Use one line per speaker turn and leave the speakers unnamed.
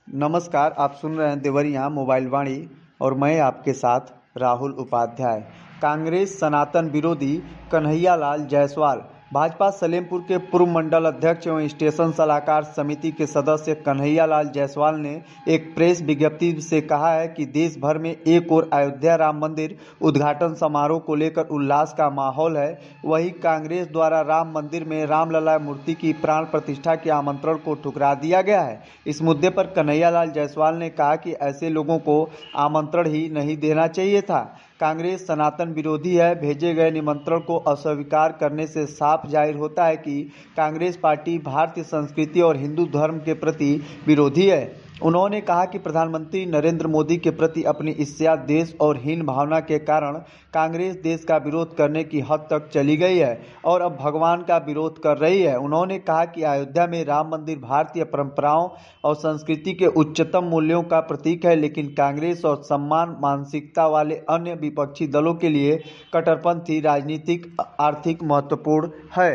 नमस्कार, आप सुन रहे हैं देवरिया मोबाइल वाणी और मैं आपके साथ राहुल उपाध्याय। कांग्रेस सनातन विरोधी कन्हैयालाल जायसवाल। भाजपा सलेमपुर के पूर्व मंडल अध्यक्ष एवं स्टेशन सलाहकार समिति के सदस्य कन्हैयालाल जायसवाल ने एक प्रेस विज्ञप्ति से कहा है कि देश भर में एक ओर अयोध्या राम मंदिर उद्घाटन समारोह को लेकर उल्लास का माहौल है, वहीं कांग्रेस द्वारा राम मंदिर में रामलला मूर्ति की प्राण प्रतिष्ठा के आमंत्रण को ठुकरा दिया गया है। इस मुद्दे पर कन्हैयालाल जायसवाल ने कहा कि ऐसे लोगों को आमंत्रण ही नहीं देना चाहिए था। कांग्रेस सनातन विरोधी है। भेजे गए निमंत्रण को अस्वीकार करने से साफ जाहिर होता है कि कांग्रेस पार्टी भारतीय संस्कृति और हिंदू धर्म के प्रति विरोधी है। उन्होंने कहा कि प्रधानमंत्री नरेंद्र मोदी के प्रति अपनी ईर्ष्या, देश और हीन भावना के कारण कांग्रेस देश का विरोध करने की हद तक चली गई है और अब भगवान का विरोध कर रही है। उन्होंने कहा कि अयोध्या में राम मंदिर भारतीय परंपराओं और संस्कृति के उच्चतम मूल्यों का प्रतीक है, लेकिन कांग्रेस और समान मानसिकता वाले अन्य विपक्षी दलों के लिए कट्टरपंथी राजनीतिक आर्थिक महत्वपूर्ण है।